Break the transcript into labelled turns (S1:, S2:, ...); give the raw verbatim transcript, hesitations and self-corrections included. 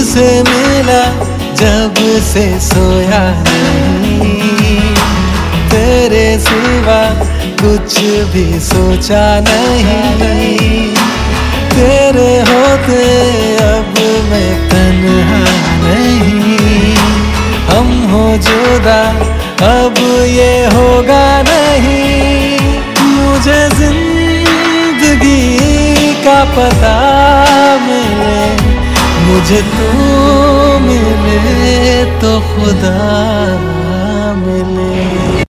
S1: तुझसे मिला जब से सोया नहीं, तेरे सिवा कुछ भी सोचा नहीं। तेरे होते अब मैं तन्हा नहीं, हम हो जुदा अब ये होगा नहीं। मुझे जिंदगी का पता मिले, मुझे तू मिले तो खुदा मिले।